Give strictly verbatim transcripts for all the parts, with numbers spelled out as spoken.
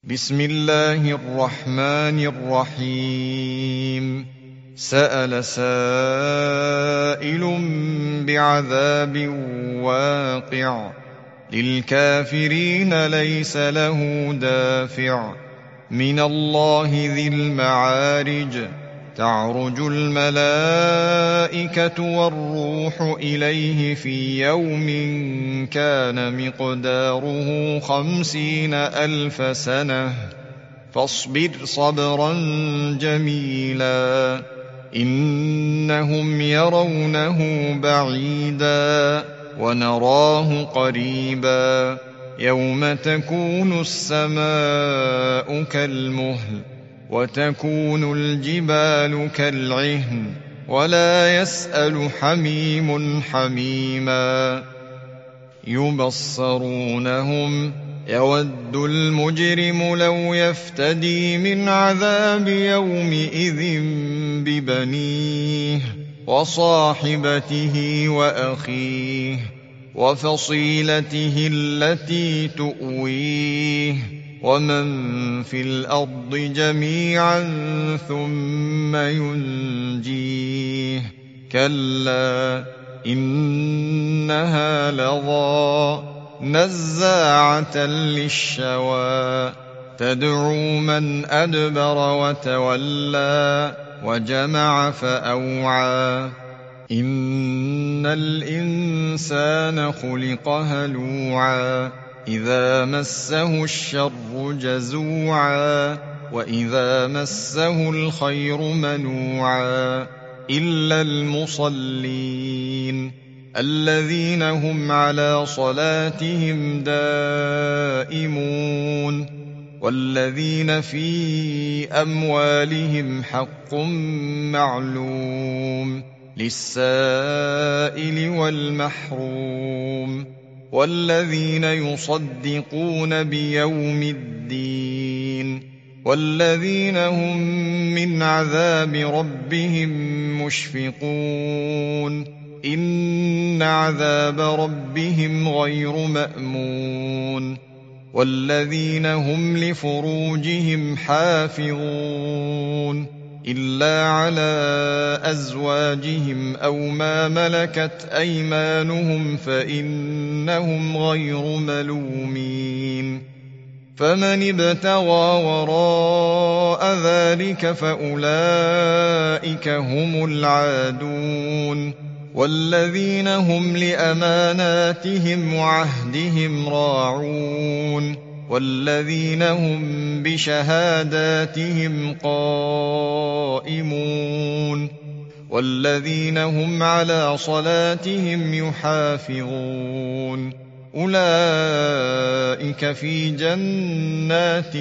بسم الله الرحمن الرحيم سأل سائل بعذاب واقع للكافرين ليس له دافع من الله ذي المعارج تعرج الملائكة والروح إليه في يوم كان مقداره خمسين ألف سنة فاصبر صبرا جميلا إنهم يرونه بعيدا ونراه قريبا يوم تكون السماء كالمهل وتكون الجبال كالعهن ولا يسأل حميم حميما يبصرونهم يود المجرم لو يفتدي من عذاب يومئذ ببنيه وصاحبته وأخيه وفصيلته التي تؤويه ومن في الأرض جميعا ثم ينجيه كلا إنها لظى نزاعة للشوى تدعو من أدبر وتولى وجمع فأوعى إن الإنسان خلق هلوعا إذا مسه الشر جزوعا وإذا مسه الخير منوعا إلا المصلين الذين هم على صلاتهم دائمون والذين في أموالهم حق معلوم للسائل والمحروم والذين يصدقون بيوم الدين والذين هم من عذاب ربهم مشفقون إن عذاب ربهم غير مأمون والذين هم لفروجهم حافظون إلا على أزواجهم أو ما ملكت أيمانهم فإنهم غير ملومين فمن ابتغى وراء ذلك فأولئك هم العادون والذين هم لأماناتهم وعهدهم راعون والذين هم بشهاداتهم قائمون والذين هم على صلاتهم يحافظون أولئك في جنات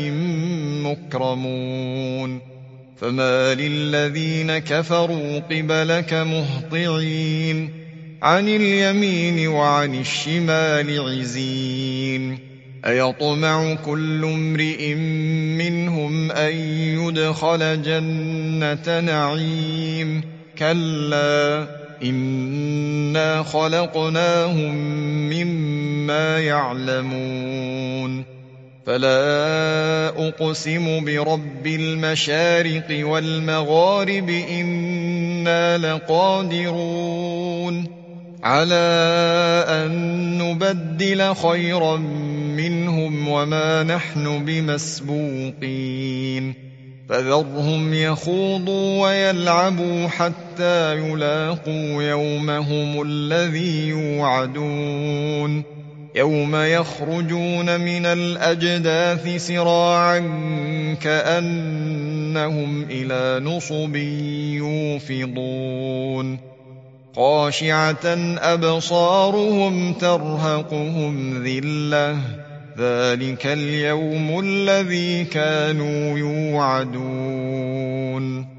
مكرمون فما للذين كفروا قبلك مهطعين عن اليمين وعن الشمال عزين أيطمع كل امرئ منهم أن يدخل جنة نعيم كلا إنا خلقناهم مما يعلمون فلا أقسم برب المشارق والمغارب إنا لقادرون على أن نبدل خيرا منهم وما نحن بمسبوقين فذرهم يخوضوا ويلعبوا حتى يلاقوا يومهم الذي يوعدون يوم يخرجون من الأجداث سراعا كأنهم إلى نصب يوفضون خاشعة أبصارهم ترهقهم ذلة ذلك اليوم الذي كانوا يوعدون.